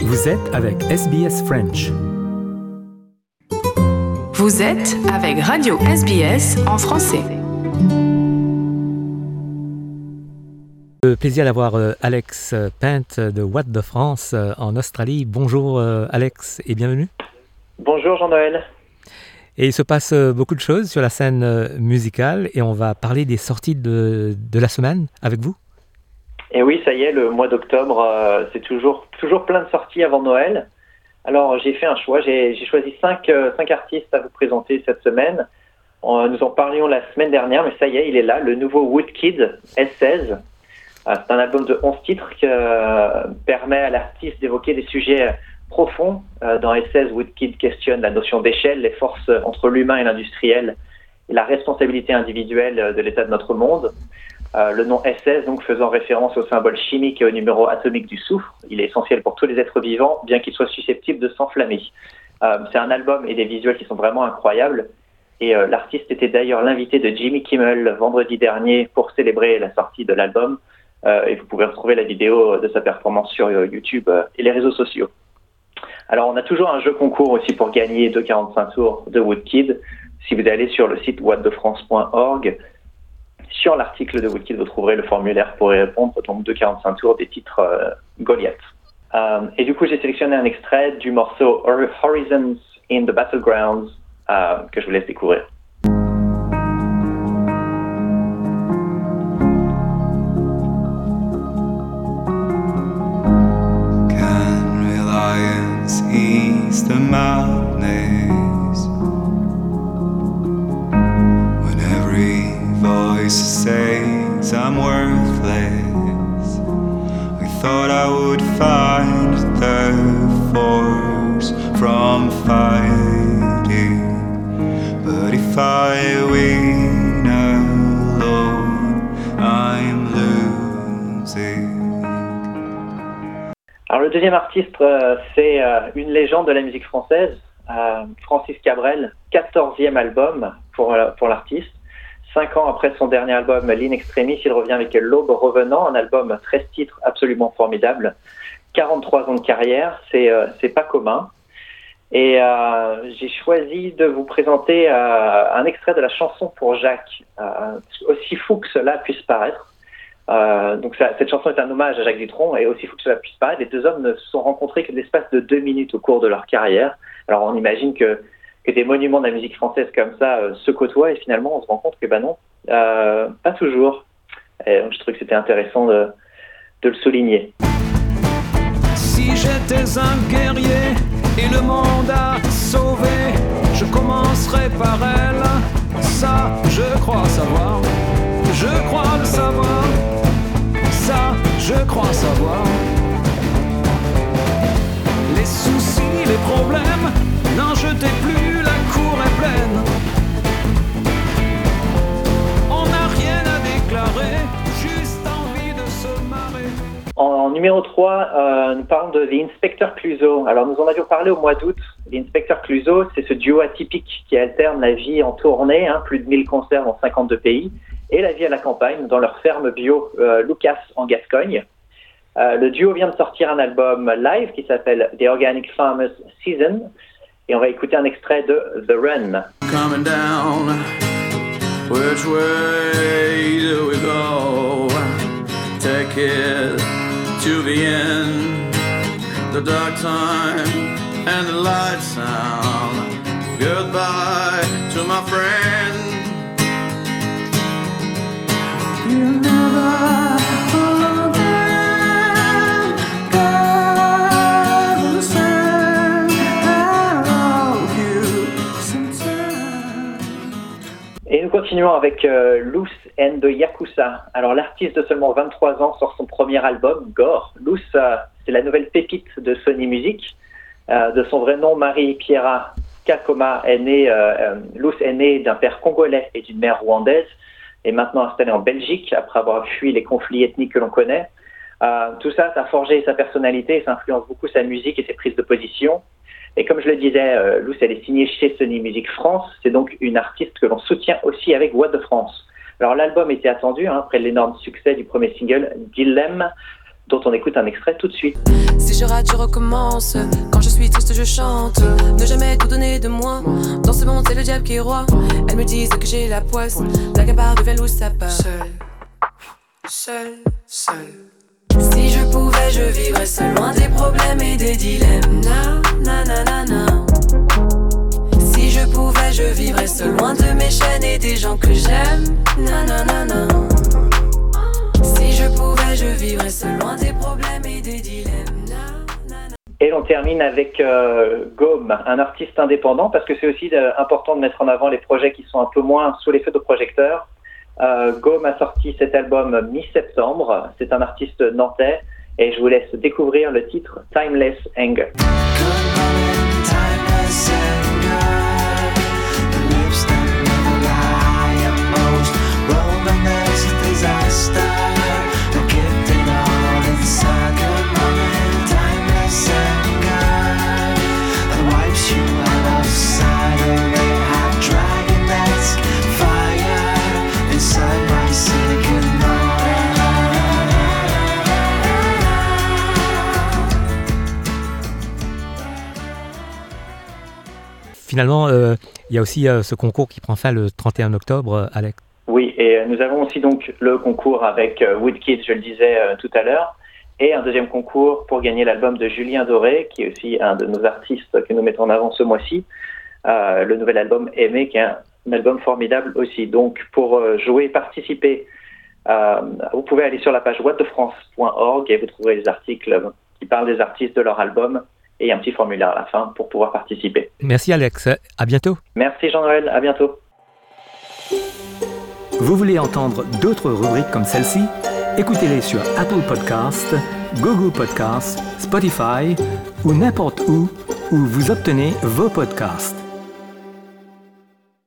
Vous êtes avec SBS French. Vous êtes avec Radio SBS en français. Le plaisir d'avoir Alex Pint de What de France en Australie. Bonjour Alex et bienvenue. Bonjour Jean-Noël. Et il se passe beaucoup de choses sur la scène musicale et on va parler des sorties de la semaine avec vous. Et oui, ça y est, le mois d'octobre, c'est toujours plein de sorties avant Noël. Alors j'ai fait un choix, j'ai choisi 5 artistes à vous présenter cette semaine. Nous en parlions la semaine dernière, mais ça y est, il est là, le nouveau Woodkid S16. C'est un album de 11 titres qui permet à l'artiste d'évoquer des sujets profonds. Dans S16, Woodkid questionne la notion d'échelle, les forces entre l'humain et l'industriel, et la responsabilité individuelle de l'état de notre monde. Le nom S16, donc, faisant référence au symbole chimique et au numéro atomique du soufre. Il est essentiel pour tous les êtres vivants, bien qu'il soit susceptible de s'enflammer. C'est un album et des visuels qui sont vraiment incroyables. Et l'artiste était d'ailleurs l'invité de Jimmy Kimmel vendredi dernier pour célébrer la sortie de l'album. Et vous pouvez retrouver la vidéo de sa performance sur YouTube et les réseaux sociaux. Alors, on a toujours un jeu concours aussi pour gagner 2,45 tours de Woodkid. Si vous allez sur le site whatdefrance.org, sur l'article de Woodkid, vous trouverez le formulaire pour y répondre, donc 2,45 tours des titres Goliath. Et du coup, j'ai sélectionné un extrait du morceau Horizons in the Battlegrounds que je vous laisse découvrir. Can reliance ease the madness when every voice says I'm worthless? I thought I would find the force from fighting, but if I win alone, I'm losing. Alors le deuxième artiste, c'est une légende de la musique française, Francis Cabrel, 14e album pour l'artiste. 5 ans après son dernier album, l'In Extremis, il revient avec L'Aube revenant, un album 13 titres absolument formidable. 43 ans de carrière, c'est pas commun. Et j'ai choisi de vous présenter un extrait de la chanson pour Jacques, aussi fou que cela puisse paraître. Donc cette chanson est un hommage à Jacques Dutronc, et aussi fou que cela puisse paraître, les deux hommes ne se sont rencontrés que l'espace de 2 minutes au cours de leur carrière. Alors on imagine que des monuments de la musique française comme ça se côtoient, et finalement on se rend compte que non, pas toujours. Et donc je trouve que c'était intéressant de le souligner. Si j'étais un guerrier et le monde à sauver, je commencerais par elle. Ça, je crois savoir. Je crois le savoir. Ça, je crois savoir. Les soucis, les problèmes, n'en jetez plus, la cour est pleine. On n'a rien à déclarer, juste envie de se marrer. En numéro 3, nous parlons de The Inspector Clouseau. Alors, nous en avions parlé au mois d'août. The Inspector Clouseau, c'est ce duo atypique qui alterne la vie en tournée, plus de 1000 concerts dans 52 pays, et la vie à la campagne, dans leur ferme bio Lucas en Gascogne. Le duo vient de sortir un album live qui s'appelle The Organic Farmers Season, et on va écouter un extrait de The Run. Coming down, which way do we go? Take it to the end, the dark time and the light sound. Goodbye to my friend. You never again, God will send out you sometime. Et nous continuons avec Loose and the Yakuza. Alors l'artiste de seulement 23 ans sort son premier album, Gore. Loose, c'est la nouvelle pépite de Sony Music. De son vrai nom, Marie-Pierra Kakoma Loose est née d'un père congolais et d'une mère rwandaise, et maintenant installée en Belgique après avoir fui les conflits ethniques que l'on connaît. Tout ça a forgé sa personnalité, ça influence beaucoup sa musique et ses prises de position. Et comme je le disais, Loose, elle est signée chez Sony Music France. C'est donc une artiste que l'on soutient aussi avec What de France. Alors l'album était attendu après l'énorme succès du premier single Dilemme, dont on écoute un extrait tout de suite. Si je rate, je recommence. Quand je suis triste, je chante. Ne jamais tout donner de moi. Dans ce monde, c'est le diable qui est roi. Elles me disent que j'ai la poisse. Blague à part devient loup, ça part. Seul. Si je pouvais, je vivrais seul, loin des problèmes et des dilemmes. Na. Si je pouvais, je vivrais seul, loin de mes chaînes et des gens que j'aime. Na. Si je pouvais, je vivrais seul, loin des problèmes et des dilemmes. Na. Et on termine avec Gaume, un artiste indépendant, parce que c'est aussi important de mettre en avant les projets qui sont un peu moins sous les feux de projecteurs. Gaume a sorti cet album mi-septembre. C'est un artiste nantais et je vous laisse découvrir le titre Timeless Anger. Finalement, il y a aussi ce concours qui prend fin le 31 octobre, Alex. Oui, et nous avons aussi donc le concours avec Woodkid, je le disais tout à l'heure, et un deuxième concours pour gagner l'album de Julien Doré, qui est aussi un de nos artistes que nous mettons en avant ce mois-ci, le nouvel album Aimé, qui est un album formidable aussi. Donc pour jouer et participer, vous pouvez aller sur la page whatdefrance.org et vous trouverez les articles qui parlent des artistes, de leur album, et un petit formulaire à la fin pour pouvoir participer. Merci Alex, à bientôt. Merci Jean-Noël, à bientôt. Vous voulez entendre d'autres rubriques comme celle-ci? Écoutez-les sur Apple Podcasts, Google Podcasts, Spotify ou n'importe où vous obtenez vos podcasts.